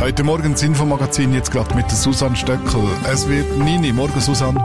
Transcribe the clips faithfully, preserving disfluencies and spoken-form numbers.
Heute Morgen das Infomagazin, jetzt gerade mit der Susanne Stöckel. Es wird Nini. Morgen, Susanne.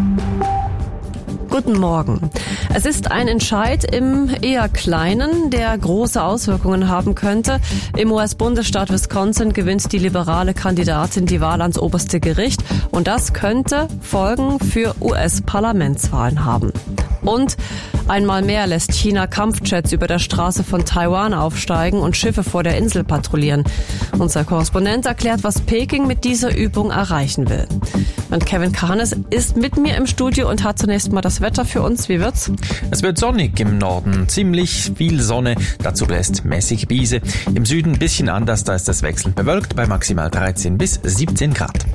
Guten Morgen. Es ist ein Entscheid im eher kleinen, der große Auswirkungen haben könnte. Im U S-Bundesstaat Wisconsin gewinnt die liberale Kandidatin die Wahl ans oberste Gericht. Und das könnte Folgen für U S-Parlamentswahlen haben. Und einmal mehr lässt China Kampfjets über der Straße von Taiwan aufsteigen und Schiffe vor der Insel patrouillieren. Unser Korrespondent erklärt, was Peking mit dieser Übung erreichen will. Und Kevin Kahnes ist mit mir im Studio und hat zunächst mal das Wetter für uns. Wie wird's? Es wird sonnig im Norden, ziemlich viel Sonne, dazu bläst mäßig Brise. Im Süden ein bisschen anders, da ist es wechselnd bewölkt bei maximal dreizehn bis siebzehn Grad.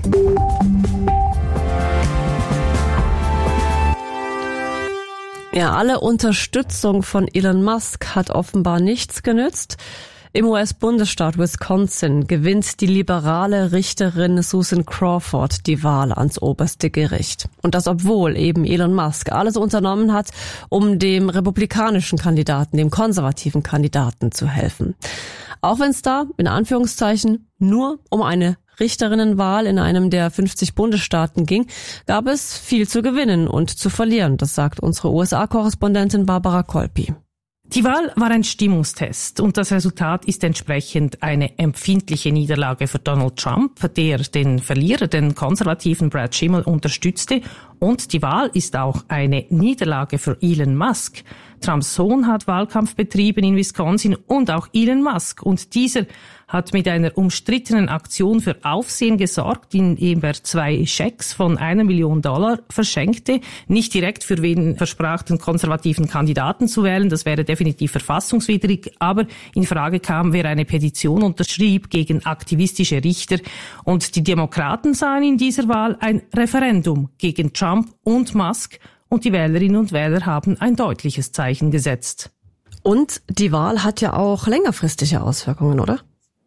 Ja, alle Unterstützung von Elon Musk hat offenbar nichts genützt. Im U S-Bundesstaat Wisconsin gewinnt die liberale Richterin Susan Crawford die Wahl ans oberste Gericht. Und das, obwohl eben Elon Musk alles unternommen hat, um dem republikanischen Kandidaten, dem konservativen Kandidaten zu helfen. Auch wenn es da, in Anführungszeichen, nur um eine Richterinnenwahl in einem der fünfzig Bundesstaaten ging, gab es viel zu gewinnen und zu verlieren. Das sagt unsere U S A-Korrespondentin Barbara Kolpi. Die Wahl war ein Stimmungstest und das Resultat ist entsprechend eine empfindliche Niederlage für Donald Trump, der den Verlierer, den konservativen Brad Schimmel, unterstützte. Und die Wahl ist auch eine Niederlage für Elon Musk. Trumps Sohn hat Wahlkampf betrieben in Wisconsin und auch Elon Musk. Und dieser hat mit einer umstrittenen Aktion für Aufsehen gesorgt, indem er zwei Schecks von einer Million Dollar verschenkte. Nicht direkt für wen versprach, den konservativen Kandidaten zu wählen. Das wäre definitiv verfassungswidrig. Aber in Frage kam, wer eine Petition unterschrieb gegen aktivistische Richter. Und die Demokraten sahen in dieser Wahl ein Referendum gegen Trump und Musk. Und die Wählerinnen und Wähler haben ein deutliches Zeichen gesetzt. Und die Wahl hat ja auch längerfristige Auswirkungen, oder?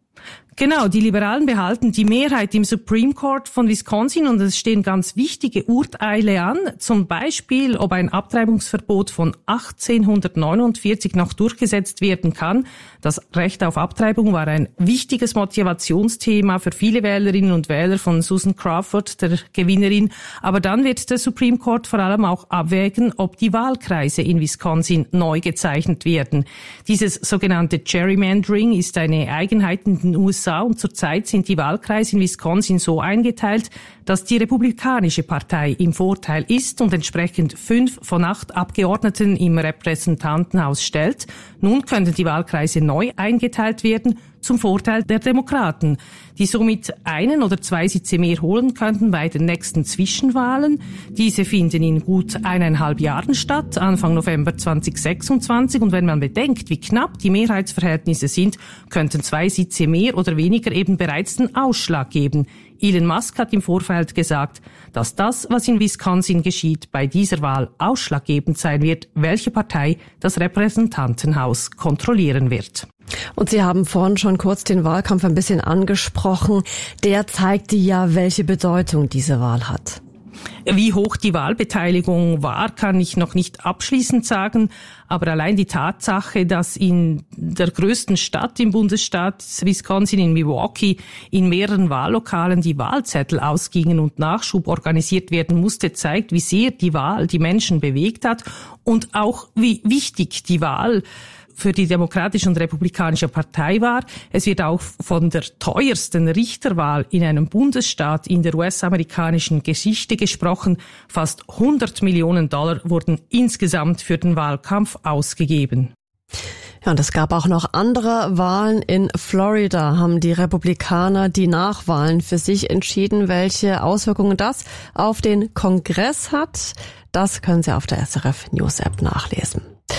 Genau, die Liberalen behalten die Mehrheit im Supreme Court von Wisconsin und es stehen ganz wichtige Urteile an. Zum Beispiel, ob ein Abtreibungsverbot von achtzehnhundertneunundvierzig noch durchgesetzt werden kann. Das Recht auf Abtreibung war ein wichtiges Motivationsthema für viele Wählerinnen und Wähler von Susan Crawford, der Gewinnerin. Aber dann wird der Supreme Court vor allem auch abwägen, ob die Wahlkreise in Wisconsin neu gezeichnet werden. Dieses sogenannte Gerrymandering ist eine Eigenheit in den U S A und zurzeit sind die Wahlkreise in Wisconsin so eingeteilt, dass die Republikanische Partei im Vorteil ist und entsprechend fünf von acht Abgeordneten im Repräsentantenhaus stellt. Nun können die Wahlkreise neu eingeteilt werden zum Vorteil der Demokraten, die somit einen oder zwei Sitze mehr holen könnten bei den nächsten Zwischenwahlen. Diese finden in gut eineinhalb Jahren statt, Anfang November zweitausendsechsundzwanzig. Und wenn man bedenkt, wie knapp die Mehrheitsverhältnisse sind, könnten zwei Sitze mehr oder weniger eben bereits den Ausschlag geben. Elon Musk hat im Vorfeld gesagt, dass das, was in Wisconsin geschieht, bei dieser Wahl ausschlaggebend sein wird, welche Partei das Repräsentantenhaus kontrollieren wird. Und Sie haben vorhin schon kurz den Wahlkampf ein bisschen angesprochen. Der zeigte ja, welche Bedeutung diese Wahl hat. Wie hoch die Wahlbeteiligung war, kann ich noch nicht abschließend sagen. Aber allein die Tatsache, dass in der größten Stadt im Bundesstaat Wisconsin, in Milwaukee, in mehreren Wahllokalen die Wahlzettel ausgingen und Nachschub organisiert werden musste, zeigt, wie sehr die Wahl die Menschen bewegt hat und auch wie wichtig die Wahl für die Demokratische und Republikanische Partei war. Es wird auch von der teuersten Richterwahl in einem Bundesstaat in der U S-amerikanischen Geschichte gesprochen. Fast hundert Millionen Dollar wurden insgesamt für den Wahlkampf ausgegeben. Ja, und es gab auch noch andere Wahlen. In Florida haben die Republikaner die Nachwahlen für sich entschieden. Welche Auswirkungen das auf den Kongress hat, das können Sie auf der S R F News App nachlesen.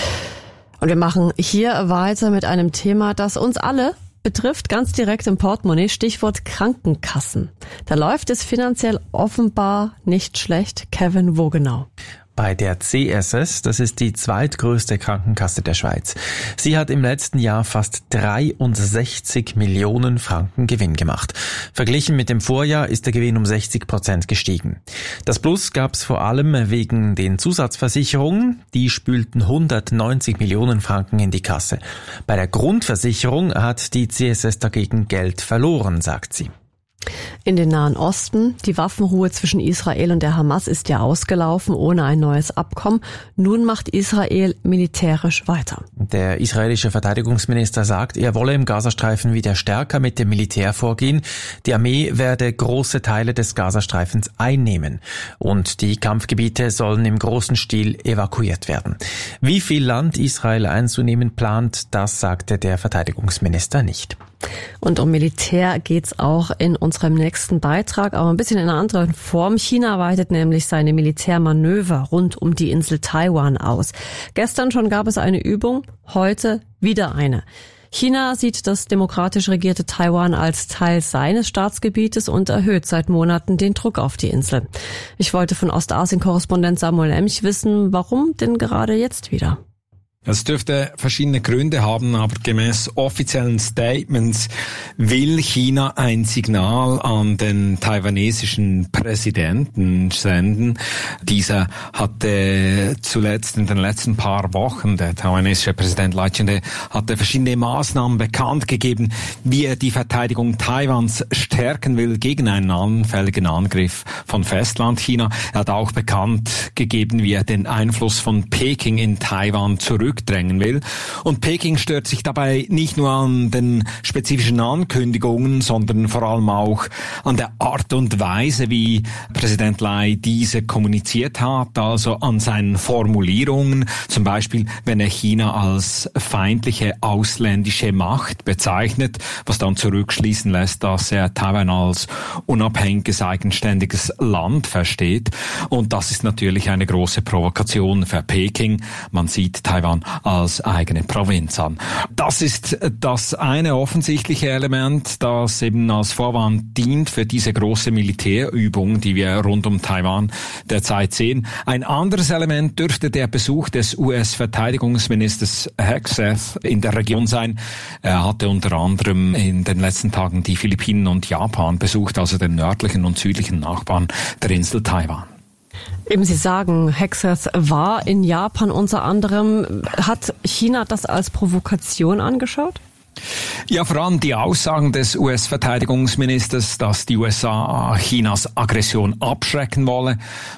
Und wir machen hier weiter mit einem Thema, das uns alle betrifft, ganz direkt im Portemonnaie, Stichwort Krankenkassen. Da läuft es finanziell offenbar nicht schlecht. Kevin, wo genau? bei der C S S, das ist die zweitgrößte Krankenkasse der Schweiz. Sie hat im letzten Jahr fast dreiundsechzig Millionen Franken Gewinn gemacht. Verglichen mit dem Vorjahr ist der Gewinn um sechzig Prozent gestiegen. Das Plus gab es vor allem wegen den Zusatzversicherungen. Die spülten hundertneunzig Millionen Franken in die Kasse. Bei der Grundversicherung hat die C S S dagegen Geld verloren, sagt sie. In den Nahen Osten. Die Waffenruhe zwischen Israel und der Hamas ist ja ausgelaufen, ohne ein neues Abkommen. Nun macht Israel militärisch weiter. Der israelische Verteidigungsminister sagt, er wolle im Gazastreifen wieder stärker mit dem Militär vorgehen. Die Armee werde große Teile des Gazastreifens einnehmen. Und die Kampfgebiete sollen im großen Stil evakuiert werden. Wie viel Land Israel einzunehmen plant, das sagte der Verteidigungsminister nicht. Und um Militär geht's auch in unserem nächsten Beitrag, aber ein bisschen in einer anderen Form. China weitet nämlich seine Militärmanöver rund um die Insel Taiwan aus. Gestern schon gab es eine Übung, heute wieder eine. China sieht das demokratisch regierte Taiwan als Teil seines Staatsgebietes und erhöht seit Monaten den Druck auf die Insel. Ich wollte von Ostasien-Korrespondent Samuel Emch wissen, warum denn gerade jetzt wieder? Es dürfte verschiedene Gründe haben, aber gemäß offiziellen Statements will China ein Signal an den taiwanesischen Präsidenten senden. Dieser hatte zuletzt in den letzten paar Wochen, der taiwanesische Präsident Lai Ching-te, hatte verschiedene Maßnahmen bekannt gegeben, wie er die Verteidigung Taiwans stärken will gegen einen anfälligen Angriff von Festlandchina. Er hat auch bekannt gegeben, wie er den Einfluss von Peking in Taiwan zurück drängen will. Und Peking stört sich dabei nicht nur an den spezifischen Ankündigungen, sondern vor allem auch an der Art und Weise, wie Präsident Lai diese kommuniziert hat, also an seinen Formulierungen, zum Beispiel, wenn er China als feindliche ausländische Macht bezeichnet, was dann zurückschließen lässt, dass er Taiwan als unabhängiges, eigenständiges Land versteht. Und das ist natürlich eine große Provokation für Peking. Man sieht Taiwan als eigene Provinz an. Das ist das eine offensichtliche Element, das eben als Vorwand dient für diese große Militärübung, die wir rund um Taiwan derzeit sehen. Ein anderes Element dürfte der Besuch des U S-Verteidigungsministers Hegseth in der Region sein. Er hatte unter anderem in den letzten Tagen die Philippinen und Japan besucht, also den nördlichen und südlichen Nachbarn der Insel Taiwan. Eben Sie sagen, Hegseth war in Japan unter anderem. Hat China das als Provokation angeschaut? Ja, vor allem die Aussagen des U S-Verteidigungsministers, dass die U S A Chinas Aggression abschrecken wolle.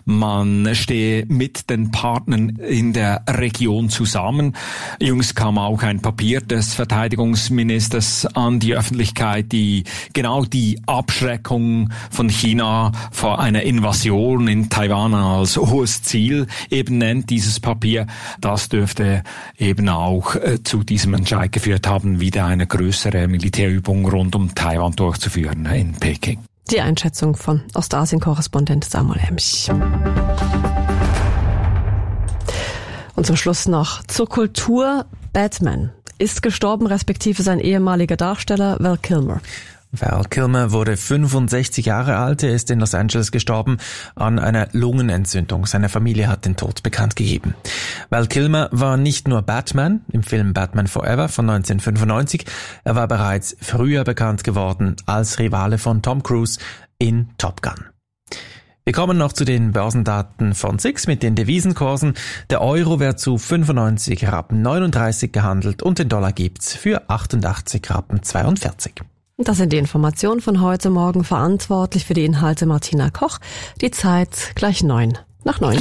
Man stehe mit den Partnern in der Region zusammen. Jüngst kam auch ein Papier des Verteidigungsministers an die Öffentlichkeit, die genau die Abschreckung von China vor einer Invasion in Taiwan als hohes Ziel eben nennt, dieses Papier. Das dürfte eben auch äh, zu diesem Entscheid geführt haben, wieder eine größere Militärübung rund um Taiwan durchzuführen in Peking. Die Einschätzung von Ostasien-Korrespondent Samuel Emch. Und zum Schluss noch zur Kultur. Batman ist gestorben, respektive sein ehemaliger Darsteller Val Kilmer. Val Kilmer wurde fünfundsechzig Jahre alt, er ist in Los Angeles gestorben an einer Lungenentzündung. Seine Familie hat den Tod bekannt gegeben. Val Kilmer war nicht nur Batman im Film Batman Forever von neunzehnhundertfünfundneunzig, er war bereits früher bekannt geworden als Rivale von Tom Cruise in Top Gun. Wir kommen noch zu den Börsendaten von S I X mit den Devisenkursen. Der Euro wird zu fünfundneunzig Rappen neununddreißig gehandelt und den Dollar gibt's für achtundachtzig Rappen zweiundvierzig. Das sind die Informationen von heute Morgen. Verantwortlich für die Inhalte Martina Koch. Die Zeit gleich neun nach neun.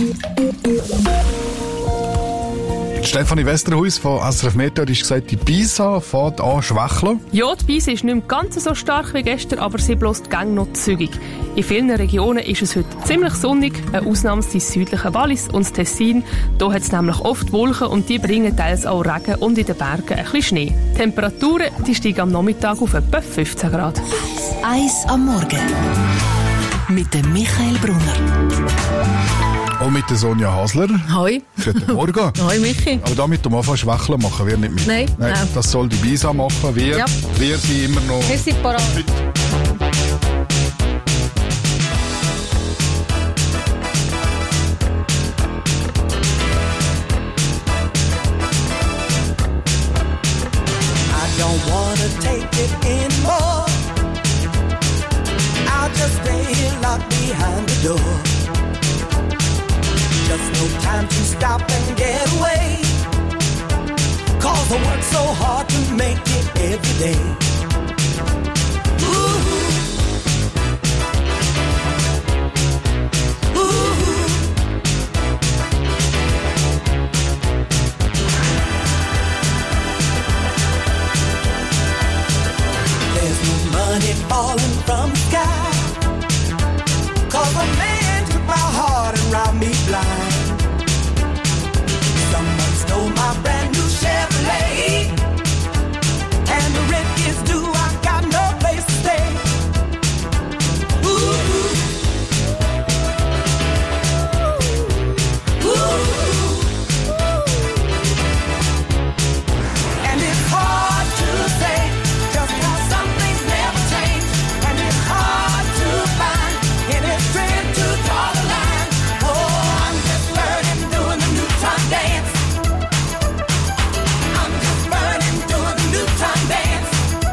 Stefanie Westerhuis von S R F Meteo hat gesagt, die Pisa fährt an schwächeln. Ja, die Pisa ist nicht mehr ganz so stark wie gestern, aber sie bläst die Gänge noch zügig. In vielen Regionen ist es heute ziemlich sonnig, eine Ausnahme sind das südliche Wallis und das Tessin. Hier hat es nämlich oft Wolken und die bringen teils auch Regen und in den Bergen ein bisschen Schnee. Die Temperaturen die steigen am Nachmittag auf etwa fünfzehn Grad. Eis am Morgen mit dem Michael Brunner. Auch mit der Sonja Hasler. Hoi. Guten Morgen. Hoi, Michi. Aber damit du mal fast schwächeln machen, wir nicht mit. Nein. Nein. Nein. Das soll die Bisa machen. Wir, ja. wir sind immer noch... Wir sind parat. it anymore. I'll just stay here locked behind the door. Just no time to stop and get away. Cause I work so hard to make it every day. Ooh. Ooh. There's no money falling from the sky. Cause a man took my heart and robbed me blind. Someone stole my brand new Chevrolet, and the rent is due, I got no place to stay. Ooh. Ooh. And it's hard to say just how some things never change, and it's hard to find any strength to draw the line. Oh, I'm just learning, doing the Newton dance. I'm just learning, doing the Newton dance.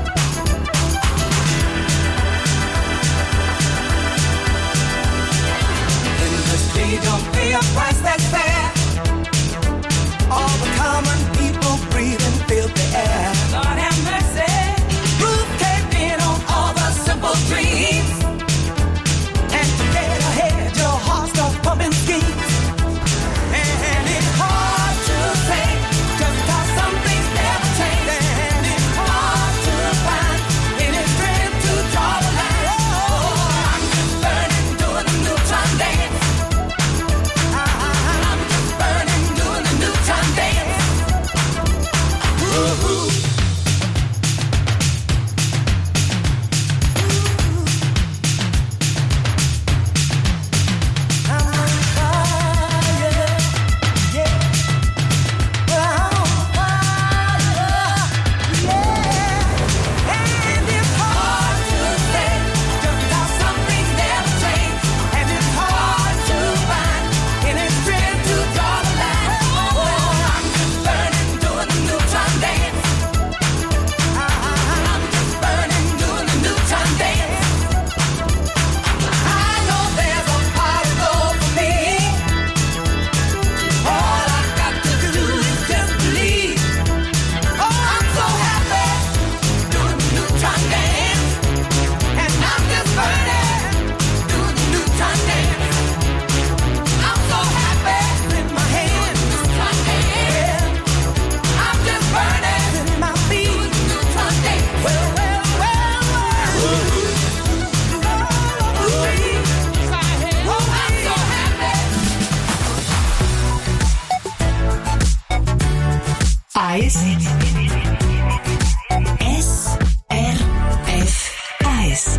Industry don't pay a price that's fair. All the common people breathing filthy air. Lord have mercy. Roof caved in on all the simple dreams. And to get ahead, your heart starts pumping schemes. And it's hard to say just how some things never change. And it's hard to find any strength to draw the line. Oh, I'm just burning, doing the Newton dance. I'm just burning, doing the Newton dance. Ooh. I'm on fire, yeah. Well, I'm on fire, yeah. And it's hard to say just how some things never change, and it's hard to find any strength to draw the line. Oh, I'm just burning, doing the Newton dance. I'm just burning, doing the Newton dance. I know there's a pot of gold for me. All I got to do is just believe. Oh, I'm so happy doing the Newton dance. And I'm just burning, doing the Newton dance. I'm so happy with my hands, Newton dance. I'm just burning with my feet, Newton dance. Well, well, well, well. Ooh. Ooh. Oh, I'm so happy. Eis S R F Eis.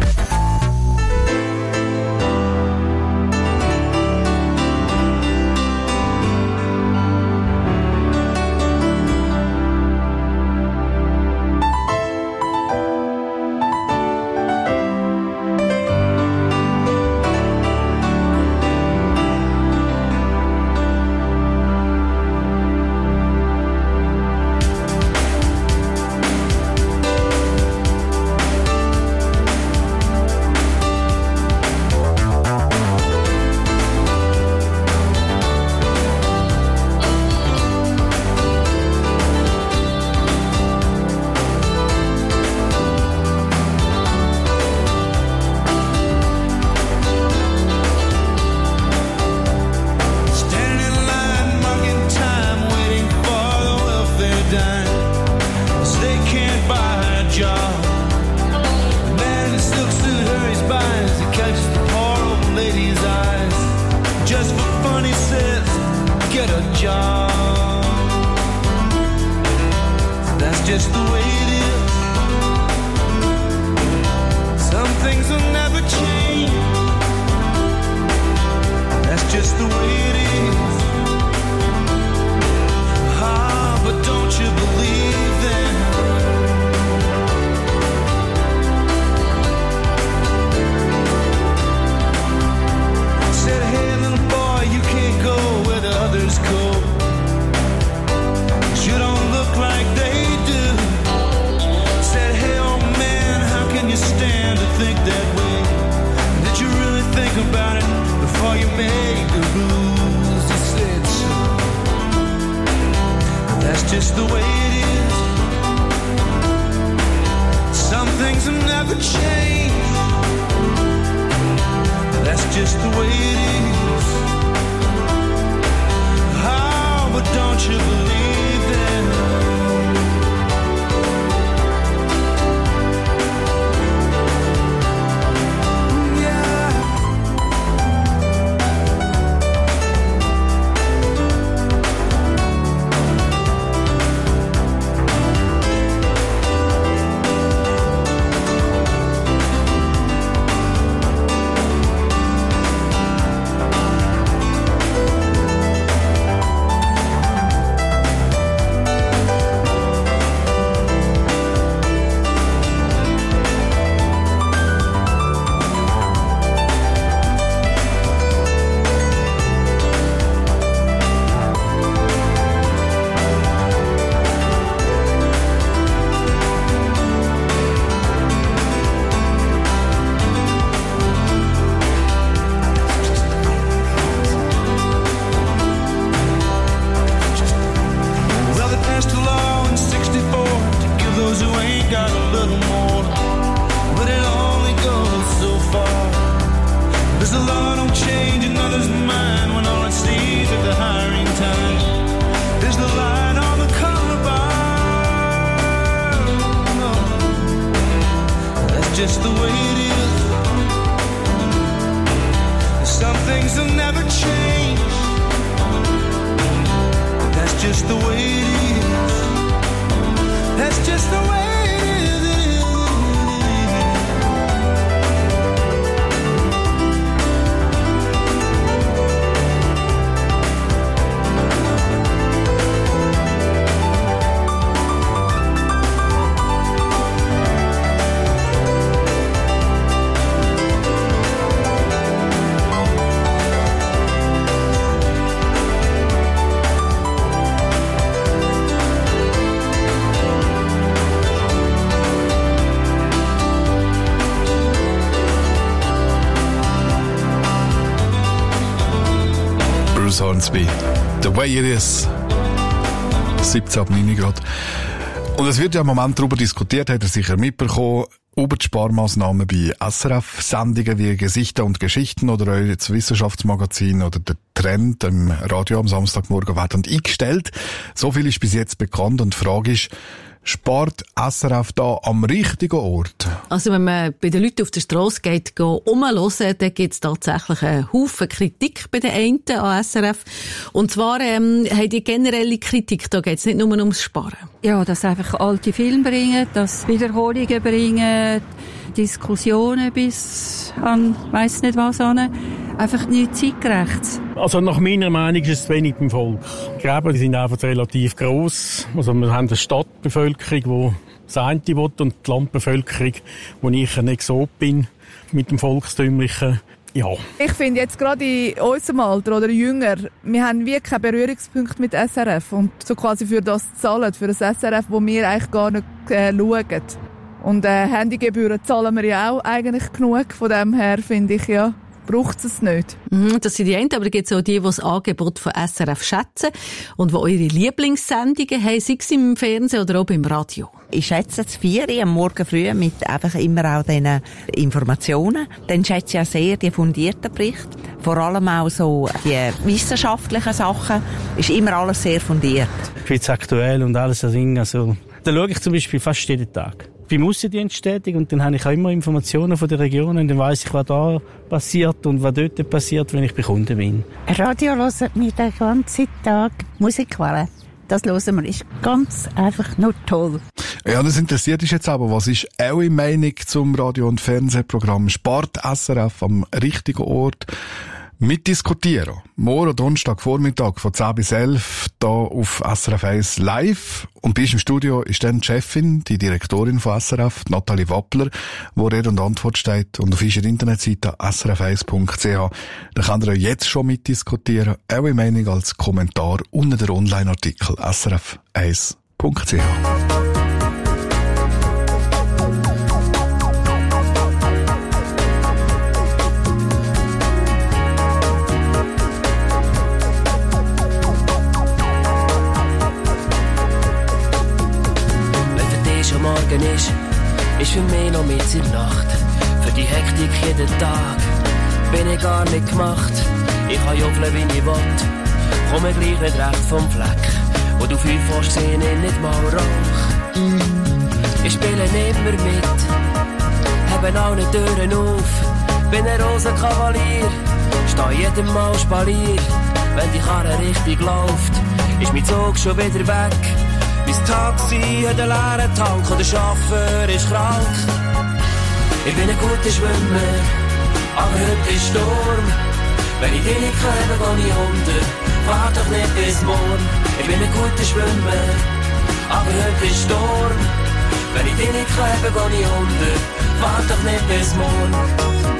man to think that way. Did you really think about it before you made the rules? You said so. That's just the way it is. Some things have never changed. That's just the way it is. Oh, but don't you believe them? Just the way it is. Some things will never change. That's just the way it is. That's just the way it is. Hornsby. The way it is. siebzehn ab neun Grad. Und es wird ja im Moment darüber diskutiert, hat er sicher mitbekommen, über die Sparmaßnahmen bei S R F-Sendungen wie Gesichter und Geschichten oder euer Wissenschaftsmagazin oder der Trend im Radio am Samstagmorgen werden eingestellt. So viel ist bis jetzt bekannt und die Frage ist, spart S R F da am richtigen Ort? Also wenn man bei den Leuten auf der Strasse geht, rumhören, dann gibt es tatsächlich einen Haufen Kritik bei den einen an S R F. Und zwar ähm, haben die generelle Kritik, da geht es nicht nur ums Sparen. Ja, dass einfach alte Filme bringen, dass Wiederholungen bringen, Diskussionen bis an weiss nicht was an. Einfach nicht zeitgerecht. Also nach meiner Meinung ist es zu wenig beim Volk. Die Gräben die sind einfach relativ gross. Also wir haben eine Stadtbevölkerung, die das eine will, und die Landbevölkerung, wo ich ein Exot bin mit dem Volkstümlichen. Ja. Ich finde jetzt gerade in unserem Alter oder jünger, wir haben wirklich keinen Berührungspunkt mit S R F und so quasi für das zahlen, für das S R F, wo wir eigentlich gar nicht äh, schauen. Und äh, Handygebühren zahlen wir ja auch eigentlich genug. Von dem her finde ich, ja, braucht es nicht. Mhm, das sind die einen, aber es gibt auch die, die das Angebot von S R F schätzen und die eure Lieblingssendungen haben, sei es im Fernsehen oder auch im Radio. Ich schätze das vier am Morgen früh mit einfach immer auch diesen Informationen. Dann schätze ich auch sehr die fundierten Berichte. Vor allem auch so die wissenschaftlichen Sachen. Ist immer alles sehr fundiert. Ich finde es aktuell und alles. Also, da schaue ich zum Beispiel fast jeden Tag. Beim Aussendienst tätig und dann habe ich auch immer Informationen von der Region und dann weiss ich, was da passiert und was dort passiert, wenn ich bei Kunden bin. Radio hören wir den ganzen Tag Musikwellen. Das hören wir, ist ganz einfach nur toll. Ja, das interessiert dich jetzt aber, was ist eure Meinung zum Radio- und Fernsehprogramm Spart S R F am richtigen Ort? Mitdiskutieren. Morgen Donnerstag Vormittag von zehn bis elf da auf S R F eins live. Und bei uns im Studio ist dann die Chefin, die Direktorin von S R F, Nathalie Wappler, wo Rede und Antwort steht. Und auf unserer Internetseite s r f eins punkt c h. Da könnt ihr jetzt schon mitdiskutieren. Eure Meinung als Kommentar unter der Online-Artikel s r f eins punkt c h. jeden Tag. Bin ich gar nicht gemacht, ich kann juffeln wie ich will. Komme gleich nicht recht vom Fleck, wo du viel fährst, seh ich nicht mal Rauch. Ich spiele immer mit, haben alle Türen auf. Bin ein Rosenkavalier, steh jedem Mal Spalier. Wenn die Karre richtig läuft, ist mein Zug schon wieder weg. Mein Taxi hat einen leeren Tank und der Chauffeur ist krank. Ich bin ein guter Schwimmer, aber heute ist Sturm. Wenn ich dich nicht habe, geh ich unter. Wart doch nicht bis morgen. Ich bin ein guter Schwimmer, aber heute ist Sturm. Wenn ich dich nicht habe, geh ich unter. Wart doch nicht bis morgen.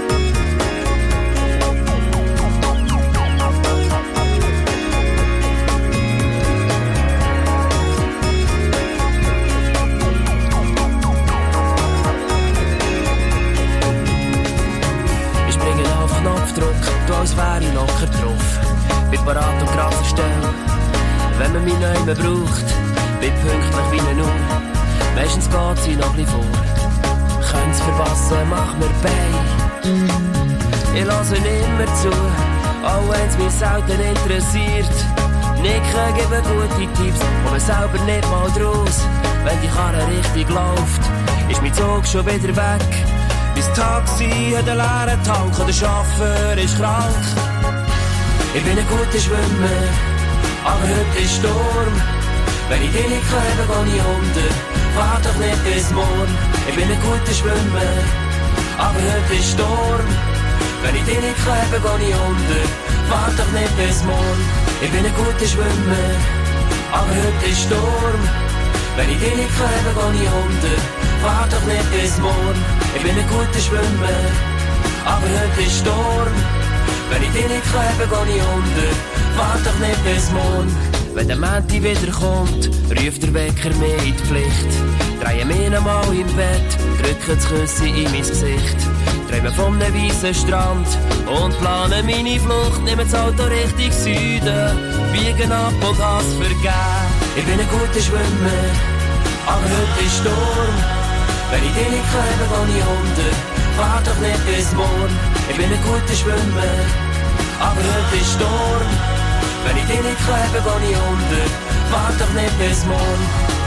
Du als wäre ich locker drauf. Bin parat und grad Stelle. Wenn man mich nicht mehr braucht, bin pünktlich wie eine Uhr. Meistens geht sie noch ein vor. Können's verpassen, mach mir Bein. Ich lasse immer zu, auch wenn's mich selten interessiert. Nicken geben gute Tipps, kommen selber nicht mal draus. Wenn die Karre richtig läuft, ist mein Zug schon wieder weg. Mein Taxi hat einen leeren Tank und der Chauffeur ist krank. Ich bin ein guter Schwimmer, aber heute ist Sturm. Wenn ich dich nicht habe, geh ich unter. Wart doch nicht bis morgen. Ich bin ein guter Schwimmer, aber heute ist Sturm. Wenn ich dich nicht habe, geh ich unter. Wart doch nicht bis morgen. Ich bin ein guter Schwimmer, aber heute ist Sturm. Wenn ich dich nicht habe, geh ich unter. Wart doch nicht bis morgen. Ich bin ein guter Schwimmer, aber heute ist Sturm. Wenn ich dich nicht habe, geh ich unter. Wart doch nicht bis morgen. Wenn der Menti wiederkommt, ruft der Wecker mich in die Pflicht. Drehe mich nochmal im Bett, drücke das Küsschen in mein Gesicht. Träume von einem weißen Strand und plane meine Flucht. Nehme das Auto Richtung Süden, biegen ab und Gas vergeben. Ich bin ein guter Schwimmer, aber heute ist Sturm. Wenn ich dich nicht habe, geh ich unter. Wart doch nicht bis morgen. Ich bin ein guter Schwimmer, aber heute ist Sturm. Wenn ich dich nicht habe, geh ich unter. Wart doch nicht bis morgen.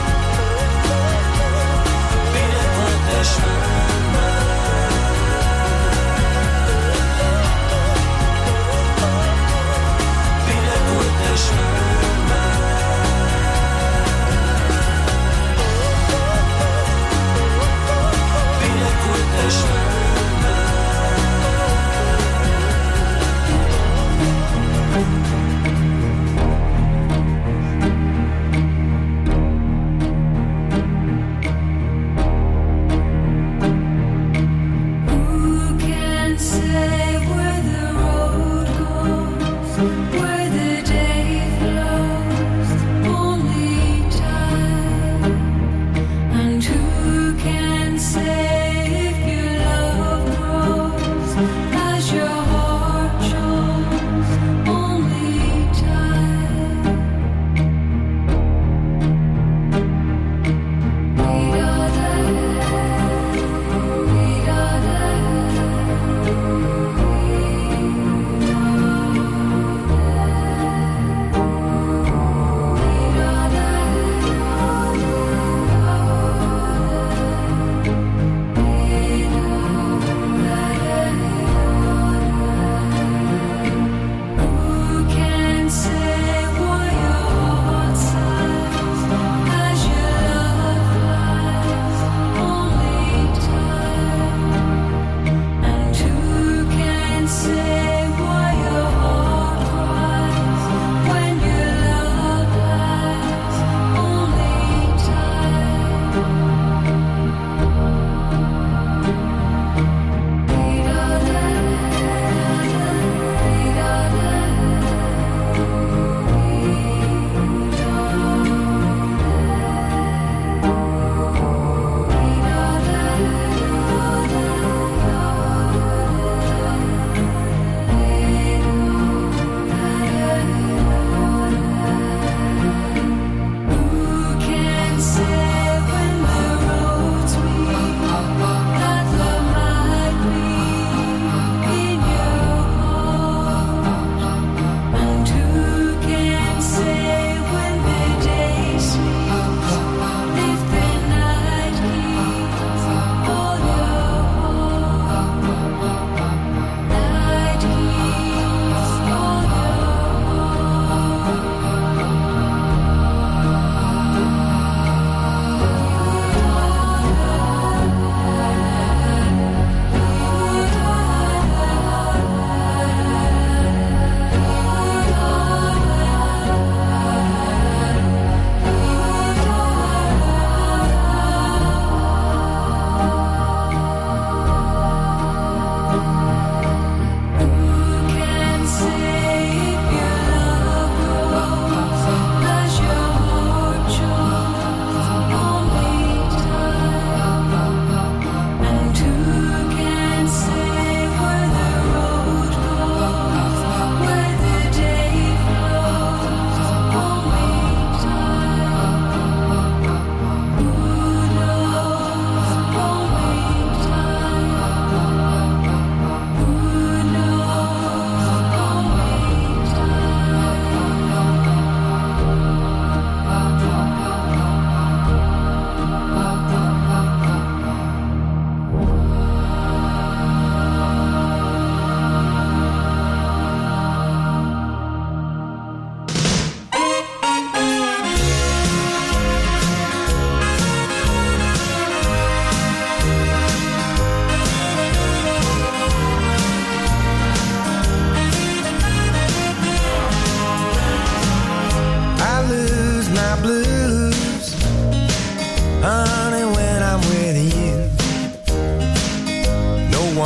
Bin ein guter Schwimmer. Bin ein guter Schwimmer. Bin ein guter Schwimmer.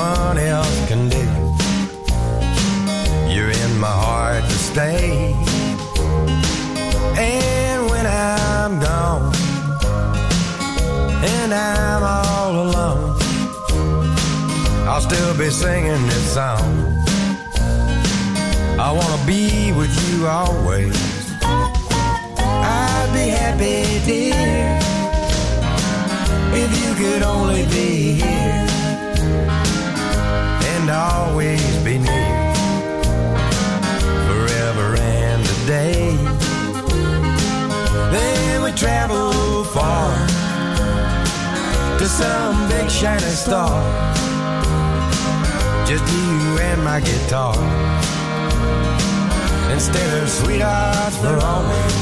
one else can do. You're in my heart to stay. And when I'm gone and I'm all alone, I'll still be singing this song. I wanna be with you always. I'd be happy, dear, if you could only be here and always be near, forever and a day. Then we travel far to some big shining star, just you and my guitar, instead of sweethearts for always.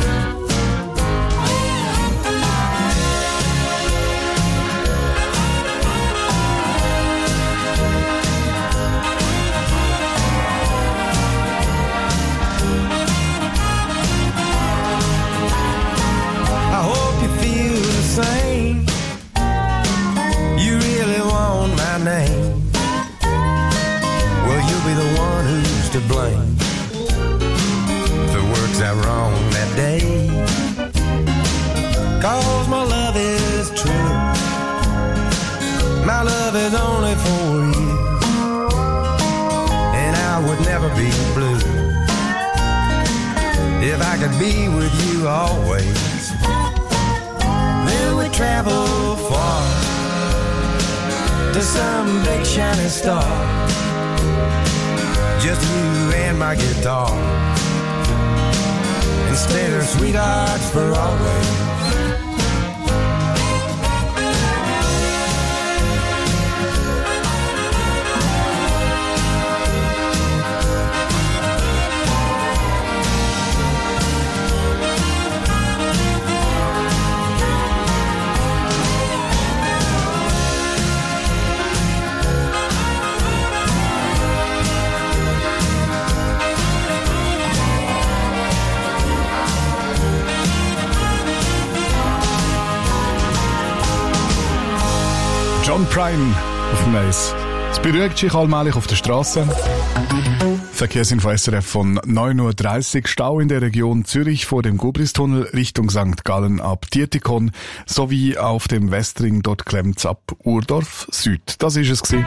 I hope you feel the same. You really want my name. Well, you'll be the one who's to blame if it works out wrong that day. 'Cause my love is true. My love is only for you, and I would never be blue if I could be with you always. Then we travel far to some big shining star, just you and my guitar, instead of sweethearts for always. John Prine auf dem Eis. Es beruhigt sich allmählich auf der Straße. Verkehrsinfo S R F von neun Uhr dreißig. Stau in der Region Zürich vor dem Gubristunnel Richtung Sankt Gallen ab Dietikon sowie auf dem Westring, dort klemmt's ab Urdorf Süd. Das ist es gewesen.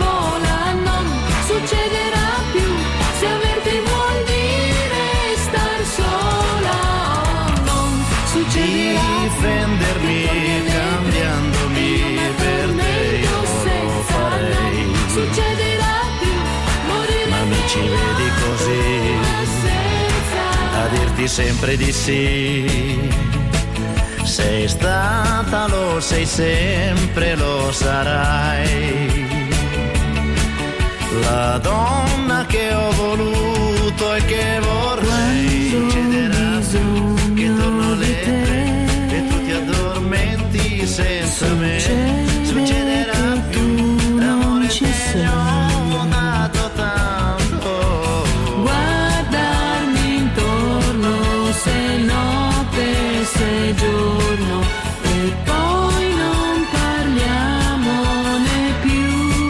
Succederà più se averti vuol dire stare. di sempre di sì. Sei stata, lo sei sempre, lo sarai. La donna che ho voluto e che vorrei. Succederà che torno le tre e tu ti addormenti senza me. Succederà più l'amore che ne ho dato tanto. Guardarmi intorno, se notte, se giorno, e poi non parliamone più.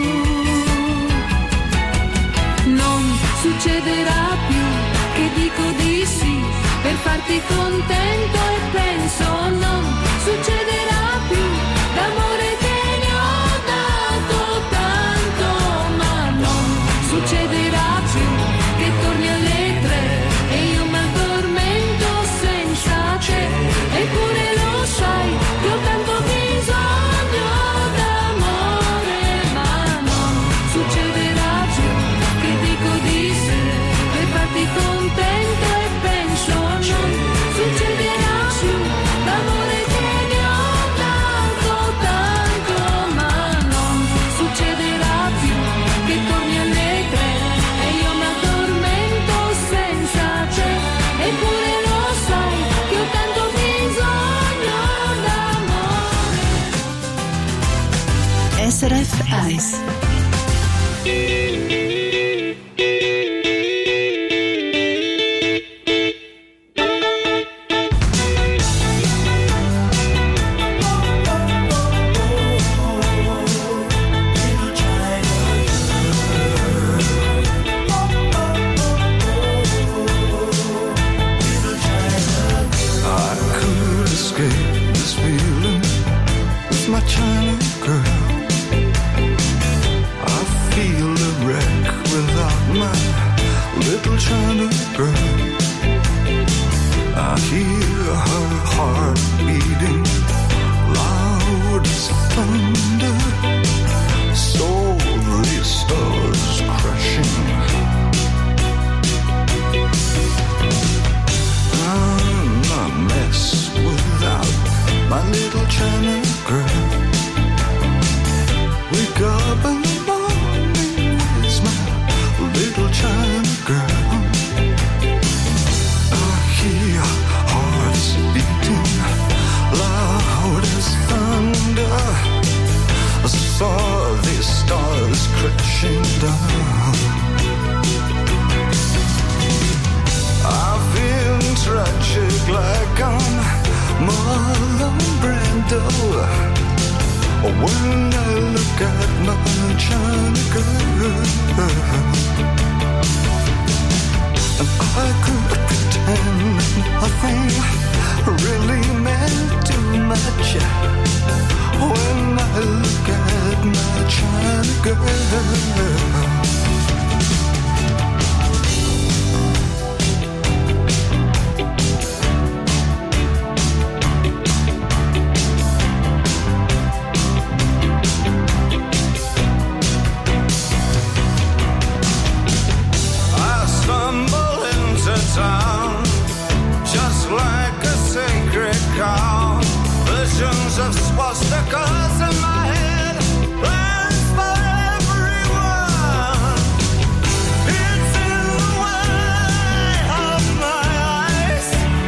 Non succederà più che dico di sì per farti contento e penso non succederà più d'amore che ne ho dato tanto, ma non succederà più che torni alle tre e io m'addormento senza te. Eppure lo sai che ho tanto bisogno d'amore, ma non succederà più che dico di sì per farti contento e penso non succederà più d'amore che ne ho dato tanto, ma non succederà più che torni alle tre e io m'addormento senza te. Eppure lo sai che ho tanto bisogno d'amore. S R F eins. I could escape this feeling with my China girl. I feel a wreck without my little China girl. I hear her heart beating loud as thunder. Slowly stars crashing. I'm a mess without my little China girl. Wake up in the morning, it's my little China girl. I hear hearts beating loud as thunder. I saw these stars crashing down. I've been tragic like I'm Marlon Brando. When I look at my China girl, and I could pretend nothing really meant too much. When I look at my China girl. Town, just like a sacred cow. Visions of swastikas in my head, plans for everyone. It's in the way of my eyes.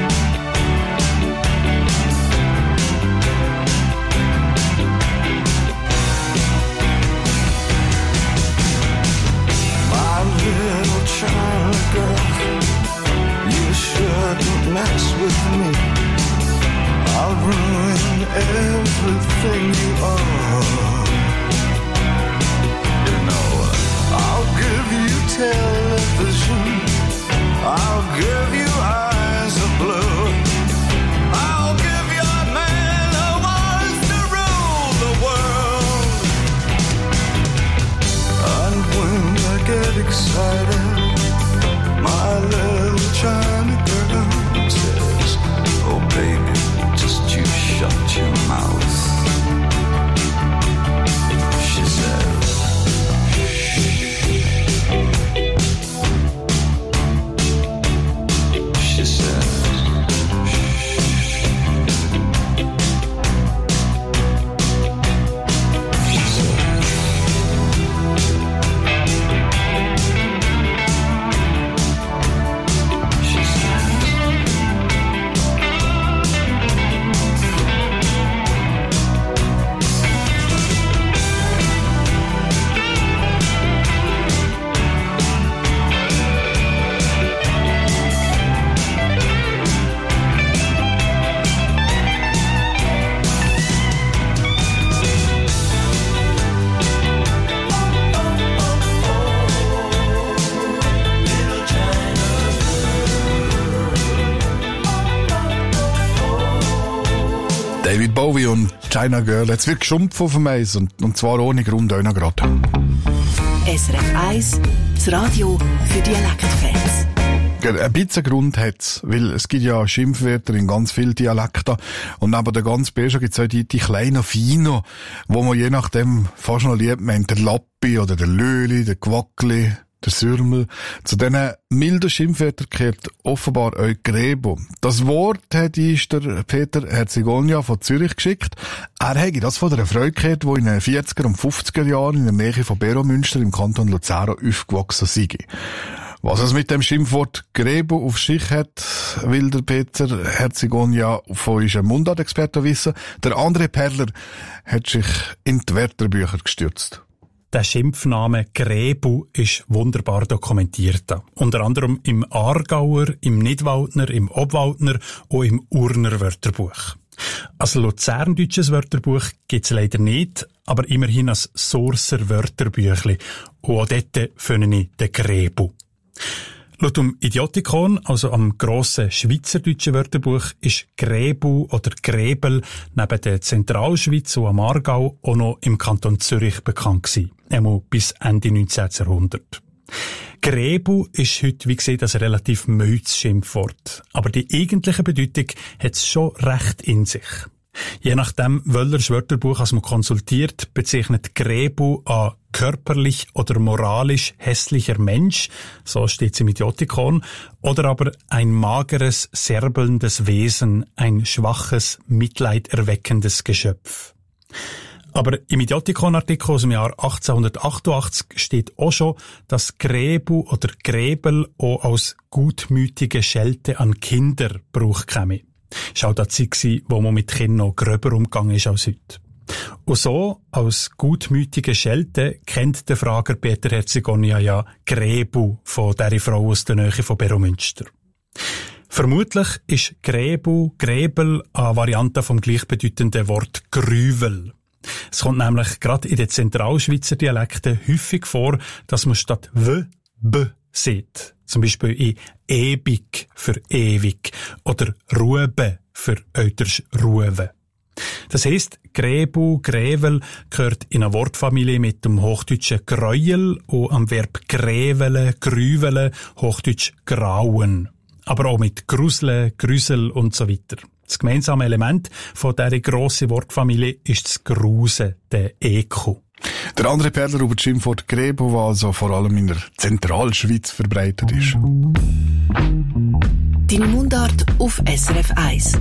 My little China girl, you shouldn't mess with me. I'll ruin everything you David Bowie und China Girl. Jetzt wird geschumpft auf dem Eis und, und zwar ohne Grund auch noch gerade. S R F eins, das Radio für Dialektfans. Ein bisschen Grund hat's, weil es gibt ja Schimpfwörter in ganz vielen Dialekten und neben der ganz Beige gibt's auch die, die kleinen Fino, wo man je nachdem fast noch liebt, meint der Lappi oder der Löli, der Quackli, der Sürmel. Zu diesen milden Schimpfwörtern gehört offenbar auch Grebo. Das Wort hat uns der Peter Herzigonia von Zürich geschickt. Er hätte das von einer Frau gehört, die in den vierziger und fünfziger Jahren in der Nähe von Beromünster im Kanton Luzern aufgewachsen sei. Was es mit dem Schimpfwort Grebo auf sich hat, will der Peter Herzigonia von unserem Mundart-Experten wissen. Der André Perler hat sich in die Wörterbücher gestürzt. Der Schimpfname Grebu ist wunderbar dokumentiert. Unter anderem im Aargauer, im Nidwaldner, im Obwaldner und im Urner Wörterbuch. Als luzerndeutsches Wörterbuch gibt's leider nicht, aber immerhin als Sourcer Wörterbüchli. Und auch dort finde ich den Grebu. Laut dem Idiotikon, also am grossen schweizerdeutschen Wörterbuch, ist Grebu oder Grebel neben der Zentralschweiz und am Aargau auch noch im Kanton Zürich bekannt gewesen. Einmal bis Ende neunzehnten Jahrhundert. Grebu ist heute, wie gesagt, ein relativ mildes Schimpfwort. Aber die eigentliche Bedeutung hat es schon recht in sich. Je nachdem, welches Wörterbuch als man konsultiert, bezeichnet Grebu an körperlich oder moralisch hässlicher Mensch, so steht es im Idiotikon, oder aber ein mageres, serbelndes Wesen, ein schwaches, mitleiderweckendes Geschöpf. Aber im Idiotikon-Artikel aus dem Jahr achtzehnhundertachtundachtzig steht auch schon, dass Grebu oder Grebel auch als gutmütige Schelte an Kinder Brauch käme. Es war auch die Zeit, wo man mit Kindern noch gröber umgegangen ist als heute. Und so, als gutmütige Schelte, kennt der Frager Peter Herzigonia ja Grebu von dieser Frau aus der Nähe von Beromünster. Vermutlich ist Grebu, Grebel eine Variante vom gleichbedeutenden Wort Grüvel. Es kommt nämlich gerade in den Zentralschweizer Dialekten häufig vor, dass man statt w, b sieht. Zum Beispiel in ewig für ewig oder Ruebe für öters Ruwe. Das heisst, Grebu, Grevel gehört in eine Wortfamilie mit dem hochdeutschen Gräuel und am Verb grevele, grüvele, hochdeutsch grauen. Aber auch mit Grusle, Grüsel und so weiter. Das gemeinsame Element von dieser grossen Wortfamilie ist das Grusen, der Ekel. Der andere Perler über das Schimpfwort Grebo, das also vor allem in der Zentralschweiz verbreitet ist. Deine Mundart auf S R F eins.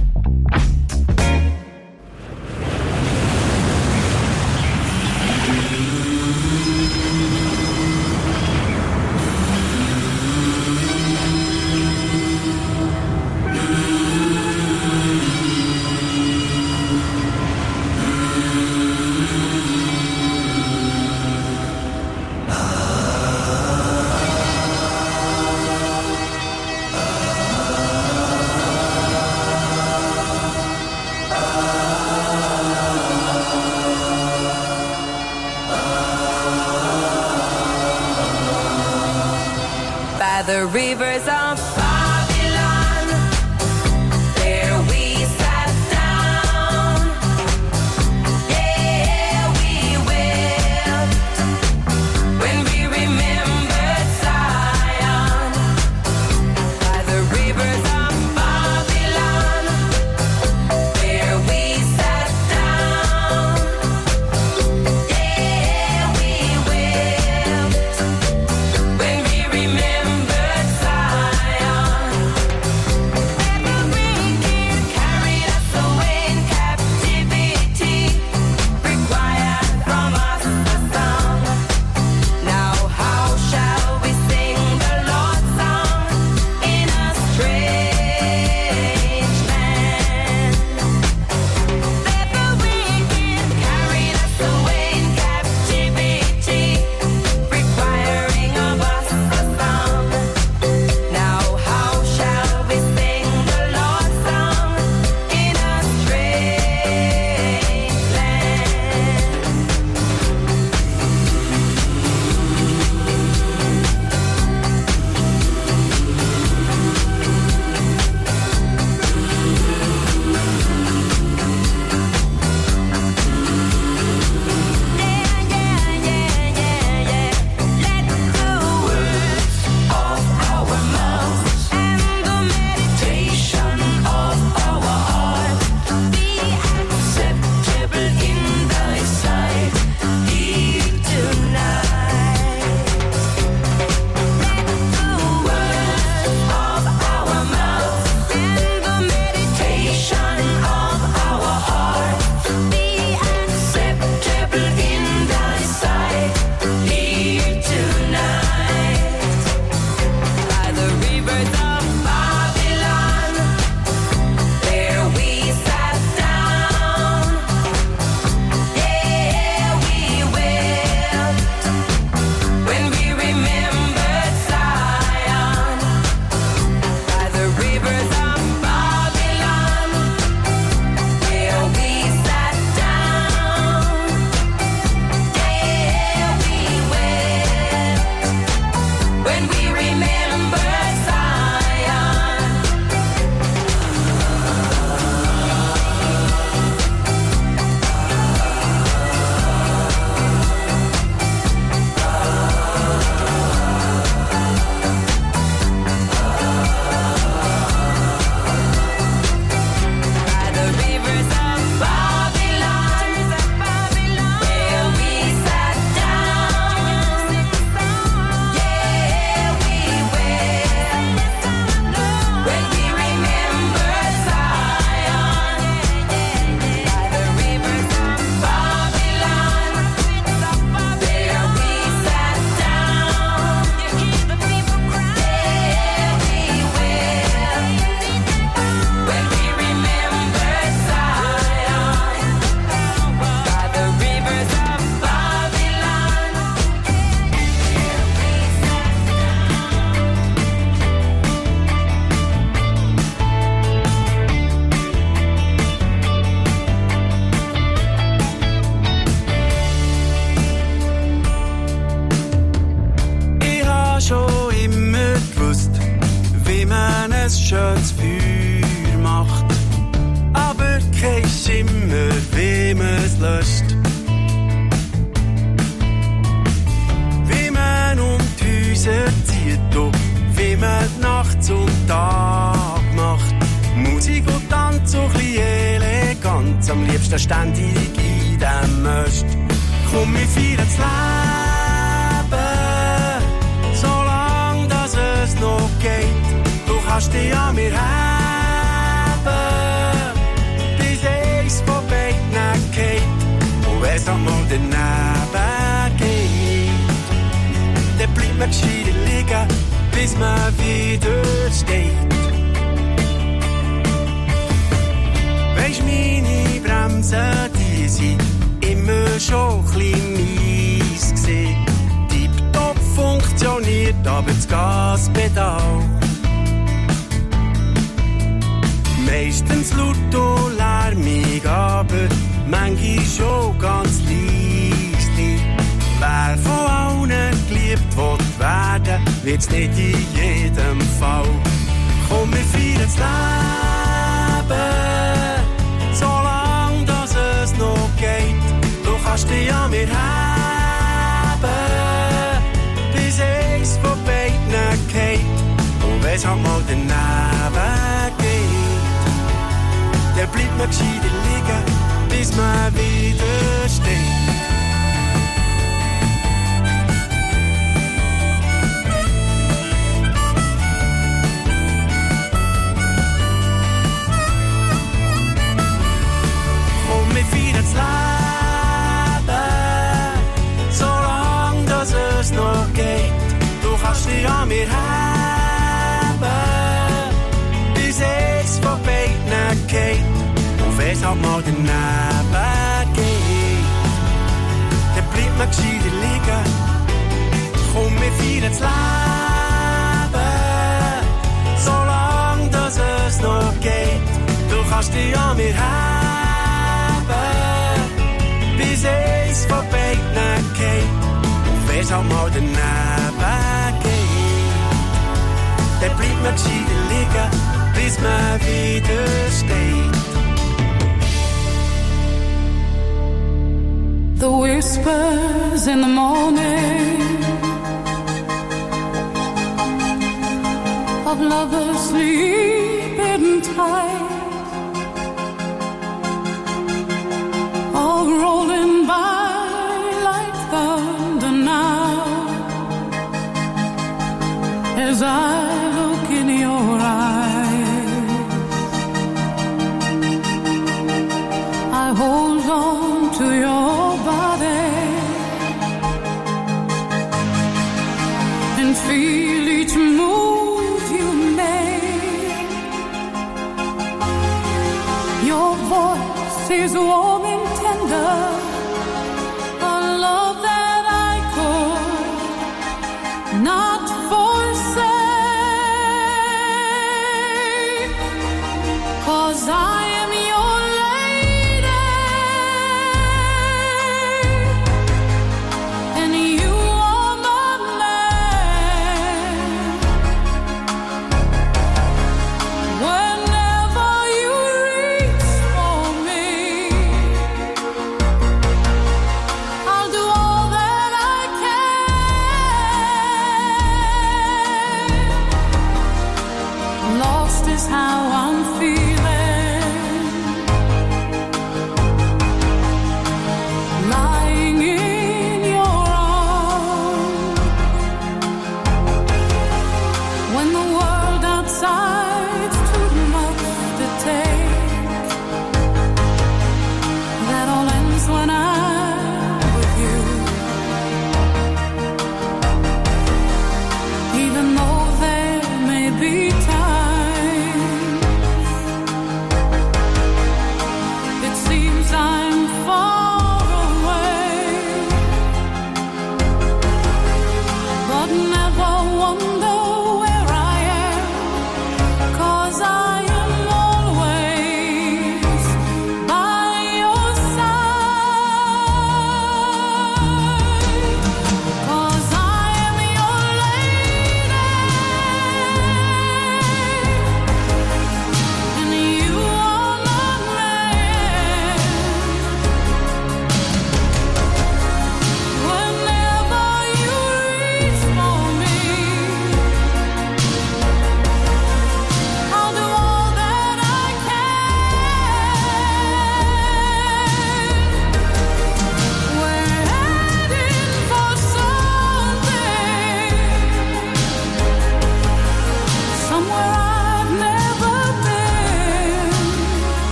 The rivers of Babylon, there we sat down. Yeah, we wept when we remembered Zion. By the rivers of Babylon, there we sat down. Yeah, we wept when we remembered Zion. ein schönes Feuer macht, aber kein Schimmer, wie man's löscht. Wie man um die Häuser zieht, und wie man die Nacht zum Tag macht. Musik und Tanz so chli elegant, am liebsten ständig in dem Möst. Komm, wir feiern das Leben, solang dass es noch geht. Du kannst dich an mir haben, bis eins von beiden geht. Und wenn es einmal daneben geht, dann bleibt man gescheit liegen, bis man wieder steht. Weisst, meine Bremsen, die sind immer schon chli mies gsi. Tipptopp funktioniert, aber das Gaspedal meistens laut und lärmig, aber manchmal schon ganz leislich. Wer von allen geliebt will werden, wird's nicht in jedem Fall. Komm, wir feiern das Leben, solang dass es noch geht. Du kannst dich an mir haben, bis eins von beiden geht. Und wenn's halt mal daneben geht, dann bleibt man gescheit liegen, bis man wieder steht. Wir feiern das Leben, solang dass es noch geht. Du kannst dich an mir haben, bis es von beiden geht. Und wenn's halt mal daneben geht, dann bleibt man gescheit liegen. Komm, wir feiern das Leben, solang dass es noch geht. Du kannst dich an mir haben, bis eins von beiden geht. Und wenn's auch mal daneben geht, dann bleibt man gescheit liegen, bis man wieder steht. The whispers in the morning of lovers sleeping tight, all rolling by like thunder now, as I look in your eyes. I hold on to your body and feel each move you make. Your voice is warm and tender, a love that I could not forsake, 'cause I am your lady and you are my man. Whenever you reach for me, I'll do all that I can. Lost is how I'm feeling, lying in your arms, when the world outside's too much to take. That all ends when I'm with you, even though there may be times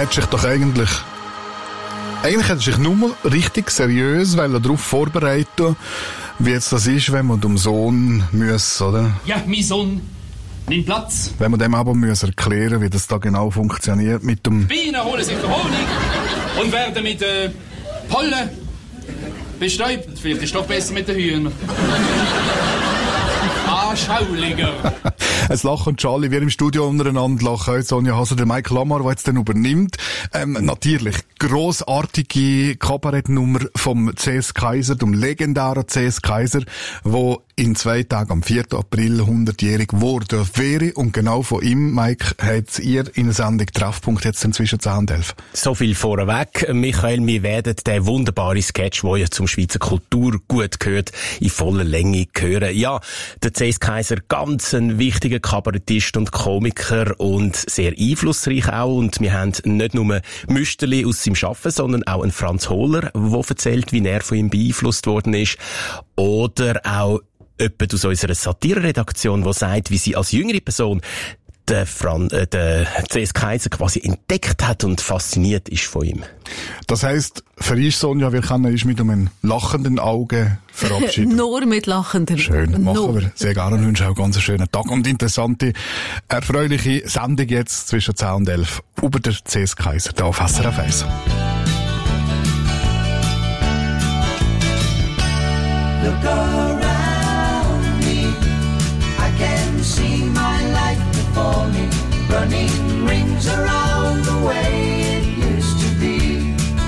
hat sich doch eigentlich, eigentlich hat er sich nur mal richtig seriös darauf vorbereiten, wie jetzt das ist, wenn man dem Sohn muss, oder? Ja, mein Sohn, nimm Platz. Wenn man dem aber muss erklären, wie das da genau funktioniert mit dem... Bienen holen sich den Honig und werden mit äh, Pollen bestäubt. Vielleicht ist es doch besser mit den Hühnern. Anschaulicher. Es lachen Charlie, wir im Studio untereinander lachen. Sonja Haser, der Mike Lamar, der jetzt dann übernimmt. Ähm, natürlich, grossartige Kabarettnummer vom C S Kaiser, dem legendären C S Kaiser, wo in zwei Tagen am vierten April hundertjährig wurde wäre. Und genau von ihm, Mike, habt ihr in der Sendung Treffpunkt jetzt zwischen zehn und elf. So viel vorweg. Michael, wir werden den wunderbaren Sketch, der ja zum Schweizer Kulturgut gehört, in voller Länge hören. Ja, der C S Kaiser, ganz ein wichtiger Kabarettist und Komiker und sehr einflussreich auch. Und wir haben nicht nur Müsterli aus seinem Schaffen, sondern auch einen Franz Hohler, der erzählt, wie er von ihm beeinflusst worden ist. Oder auch jemand aus unserer Satire-Redaktion, der sagt, wie sie als jüngere Person den, Fran äh, den C S Kaiser quasi entdeckt hat und fasziniert ist von ihm. Das heisst, für dich, Sonja, wir können uns mit einem lachenden Auge verabschieden. Nur mit lachenden. Schön, machen Nur. wir. Sehr gerne, und wünschen auch ganz einen schönen Tag und interessante, erfreuliche Sendung jetzt zwischen zehn und elf über den C S Kaiser, da auf S R F eins. Look around me, I can see my life before me, running rings around the way it used to be.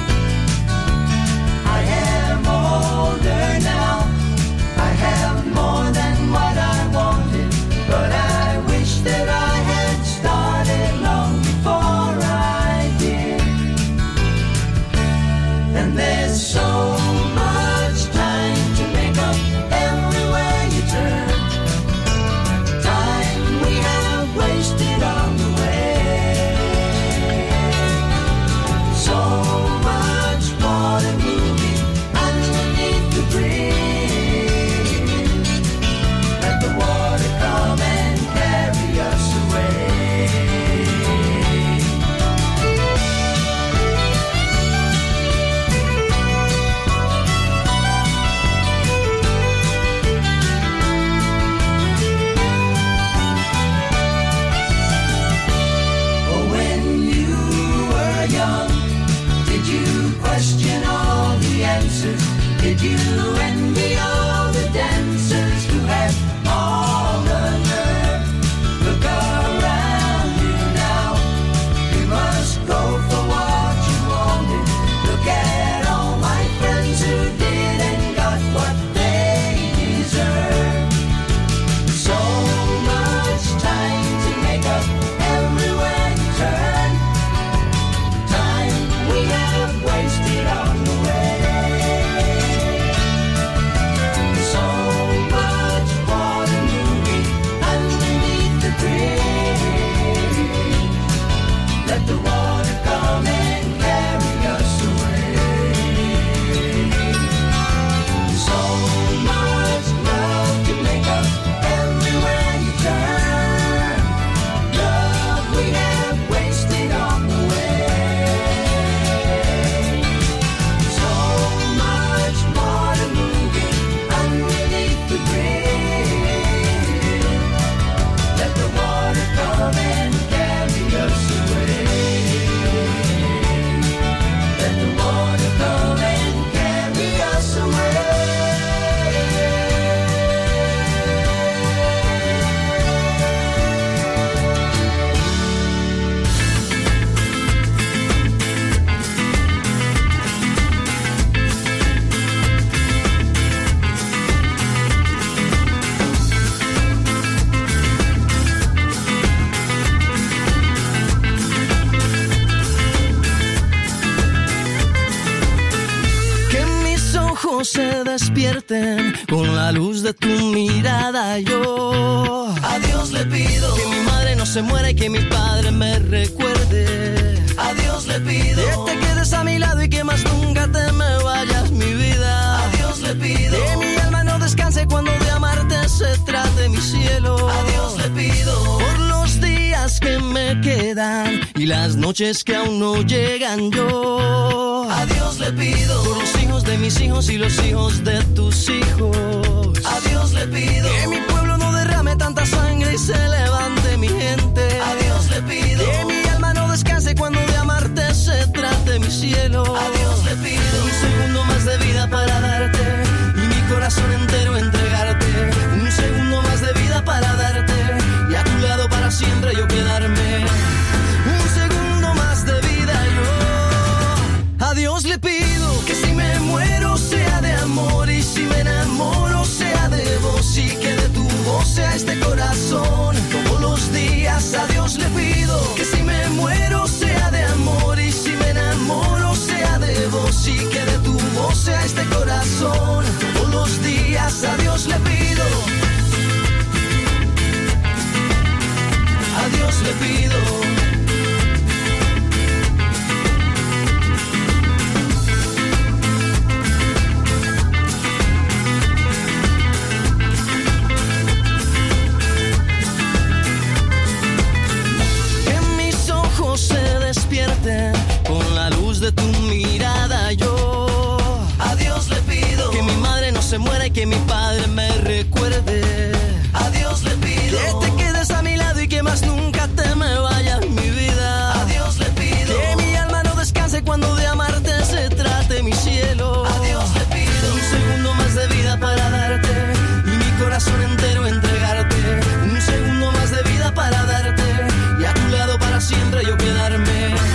I am older now, I have more than what I wanted, but I wish that I had started long before I did. And there's so much time to make up everywhere you turn. Time we have wasted on the way. So much water moving underneath the bridge. Let the water come and carry us away. Oh, when you were young, did you question all the answers? Did you envy all the dancers who had all learned? Look around you now, you must go for what you wanted. Look at all my friends who did and got what they deserve. So much time to make up everywhere you turn. Time we have wasted on the way. So much water moving underneath the bridge. Let the water come and carry us away. So much love to make up everywhere you turn. Love we have wasted on the way. So much water moving underneath the bridge. Let the water come and carry us away. Let the water come and carry us away. Que mis ojos se despierten con la luz de tu mirada. Yo a Dios le pido que mi madre no se muera y que mi padre me recuerde. A Dios le pido que te quedes a mi lado y que más nunca te me vayas, mi vida. A Dios le pido que mi alma no descanse cuando de amarte se trate, mi cielo. A Dios le pido por los días que me quedan y y las noches que aún no llegan yo. A Dios le pido por los hijos de mis hijos y los hijos de tus hijos. A Dios le pido que mi pueblo no derrame tanta sangre y se levante mi gente. A Dios le pido que mi alma no descanse cuando de amarte se trate mi cielo. A Dios le pido un segundo más de vida para darte y mi corazón entero entregarte. Un segundo más de vida para darte y a tu lado para siempre yo quedarme. Un segundo más de vida yo. A Dios le pido que si me muero sea de amor y si me enamoro sea de vos y que de tu voz sea este corazón todos los días. A Dios le pido que si me muero sea de amor y si me enamoro sea de vos y que de tu voz sea este corazón todos los días. A Dios le pido. A Dios le pido. Con la luz de tu mirada yo a Dios le pido que mi madre no se muera y que mi padre me recuerde. A Dios le pido que te quedes a mi lado y que más nunca te me vayas mi vida. A Dios le pido que mi alma no descanse cuando de amarte se trate mi cielo. A Dios le pido un segundo más de vida para darte y mi corazón entero entregarte. Un segundo más de vida para darte y a tu lado para siempre yo quedarme.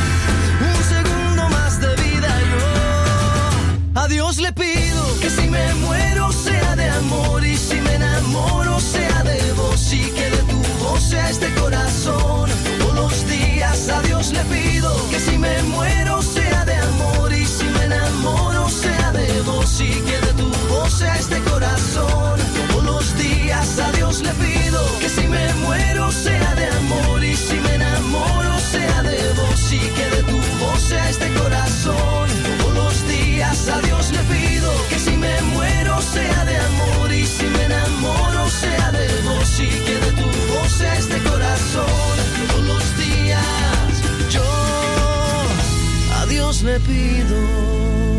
A Dios le pido que si me muero sea de amor y si me enamoro sea de vos y que de tu voz sea este corazón todos los días. A Dios le pido que si me muero sea de amor y si me enamoro sea de vos y que de tu voz sea este corazón todos los días. A Dios le pido que si me muero sea de amor y si me enamoro sea de vos y que de tu voz sea este corazón todos los días. A Dios le pido que si me muero sea de amor y si me enamoro sea de vos y que de tu voz sea este corazón todos los días. Yo a Dios le pido.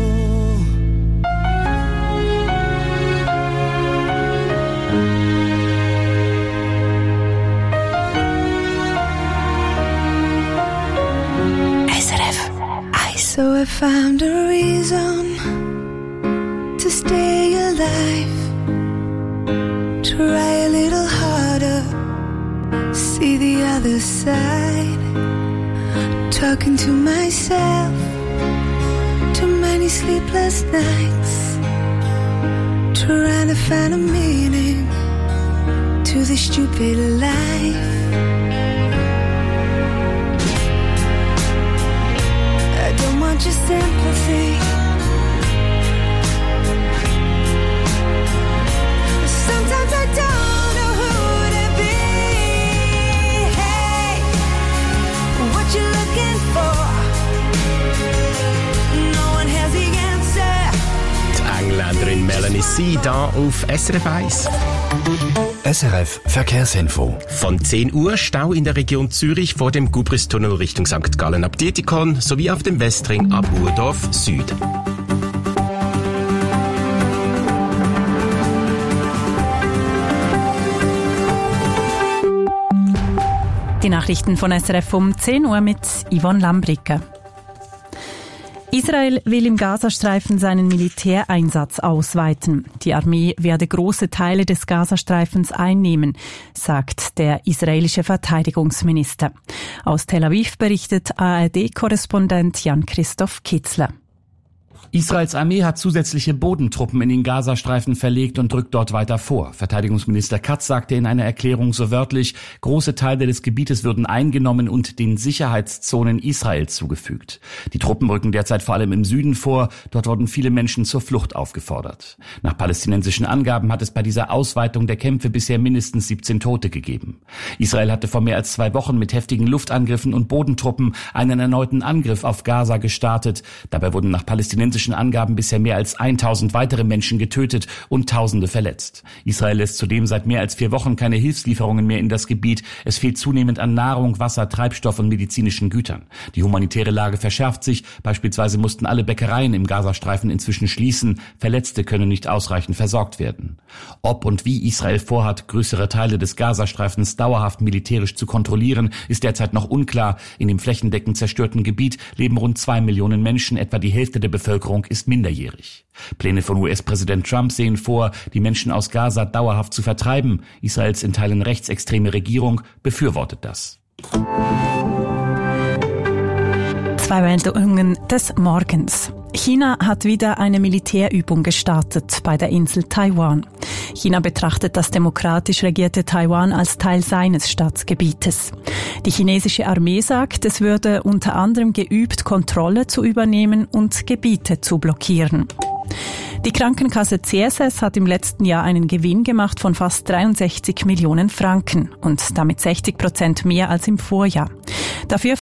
So I found a reason to stay alive. Try a little harder, see the other side. Talking to myself, too many sleepless nights. Trying to find a meaning to this stupid life. Your sympathy. Sometimes I don't know who to be. Hey, what you looking for? No one has the answer. Die Engländerin Melanie C. da auf S R F eins. S R F Verkehrsinfo. Von zehn Uhr Stau in der Region Zürich vor dem Gubristunnel Richtung Sankt Gallen ab Dietikon sowie auf dem Westring ab Urdorf Süd. Die Nachrichten von S R F um zehn Uhr mit Yvonne Lambricke. Israel will im Gazastreifen seinen Militäreinsatz ausweiten. Die Armee werde große Teile des Gazastreifens einnehmen, sagt der israelische Verteidigungsminister. Aus Tel Aviv berichtet A R D-Korrespondent Jan-Christoph Kitzler. Israels Armee hat zusätzliche Bodentruppen in den Gazastreifen verlegt und drückt dort weiter vor. Verteidigungsminister Katz sagte in einer Erklärung so wörtlich, große Teile des Gebietes würden eingenommen und den Sicherheitszonen Israels zugefügt. Die Truppen rücken derzeit vor allem im Süden vor. Dort wurden viele Menschen zur Flucht aufgefordert. Nach palästinensischen Angaben hat es bei dieser Ausweitung der Kämpfe bisher mindestens siebzehn Tote gegeben. Israel hatte vor mehr als zwei Wochen mit heftigen Luftangriffen und Bodentruppen einen erneuten Angriff auf Gaza gestartet. Dabei wurden nach palästinensischen palästinensischen Angaben bisher mehr als tausend weitere Menschen getötet und Tausende verletzt. Israel lässt zudem seit mehr als vier Wochen keine Hilfslieferungen mehr in das Gebiet. Es fehlt zunehmend an Nahrung, Wasser, Treibstoff und medizinischen Gütern. Die humanitäre Lage verschärft sich. Beispielsweise mussten alle Bäckereien im Gazastreifen inzwischen schließen. Verletzte können nicht ausreichend versorgt werden. Ob und wie Israel vorhat, größere Teile des Gazastreifens dauerhaft militärisch zu kontrollieren, ist derzeit noch unklar. In dem flächendeckend zerstörten Gebiet leben rund zwei Millionen Menschen. Etwa die Hälfte der Bevölkerung ist minderjährig. Pläne von U S-Präsident Trump sehen vor, die Menschen aus Gaza dauerhaft zu vertreiben. Israels in Teilen rechtsextreme Regierung befürwortet das. Zwei Meldungen des Morgens. China hat wieder eine Militärübung gestartet bei der Insel Taiwan. China betrachtet das demokratisch regierte Taiwan als Teil seines Staatsgebietes. Die chinesische Armee sagt, es würde unter anderem geübt, Kontrolle zu übernehmen und Gebiete zu blockieren. Die Krankenkasse C S S hat im letzten Jahr einen Gewinn gemacht von fast dreiundsechzig Millionen Franken und damit sechzig Prozent mehr als im Vorjahr. Dafür